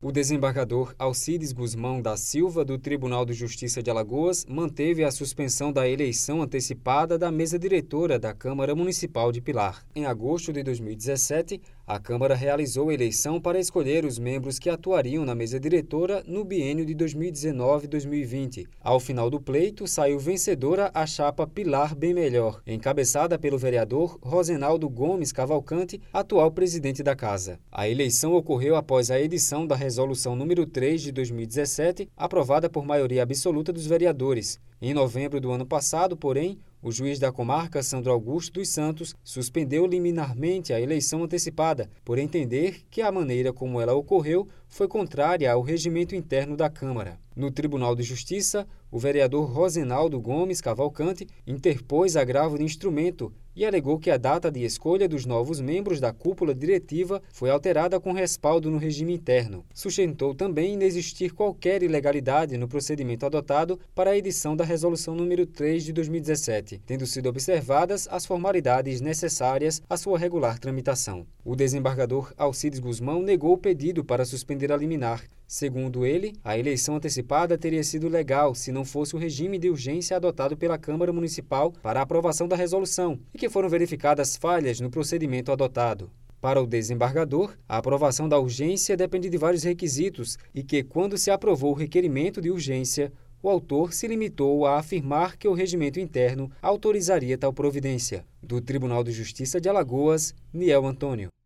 O desembargador Alcides Guzmão da Silva, do Tribunal de Justiça de Alagoas, manteve a suspensão da eleição antecipada da mesa diretora da Câmara Municipal de Pilar. Em agosto de 2017, a Câmara realizou a eleição para escolher os membros que atuariam na mesa diretora no biênio de 2019-2020. Ao final do pleito, saiu vencedora a chapa Pilar Bem Melhor, encabeçada pelo vereador Rosenaldo Gomes Cavalcante, atual presidente da Casa. A eleição ocorreu após a edição da Resolução número 3 de 2017, aprovada por maioria absoluta dos vereadores. Em novembro do ano passado, porém, o juiz da comarca, Sandro Augusto dos Santos, suspendeu liminarmente a eleição antecipada, por entender que a maneira como ela ocorreu foi contrária ao regimento interno da Câmara. No Tribunal de Justiça, o vereador Rosenaldo Gomes Cavalcante interpôs agravo de instrumento e alegou que a data de escolha dos novos membros da cúpula diretiva foi alterada com respaldo no regime interno. Sustentou também inexistir qualquer ilegalidade no procedimento adotado para a edição da Resolução número 3 de 2017, tendo sido observadas as formalidades necessárias à sua regular tramitação. O desembargador Alcides Guzmão negou o pedido para suspender a liminar. Segundo ele, a eleição antecipada teria sido legal se não fosse o regime de urgência adotado pela Câmara Municipal para a aprovação da resolução e que foram verificadas falhas no procedimento adotado. Para o desembargador, a aprovação da urgência depende de vários requisitos e que, quando se aprovou o requerimento de urgência, o autor se limitou a afirmar que o regimento interno autorizaria tal providência. Do Tribunal de Justiça de Alagoas, Niel Antônio.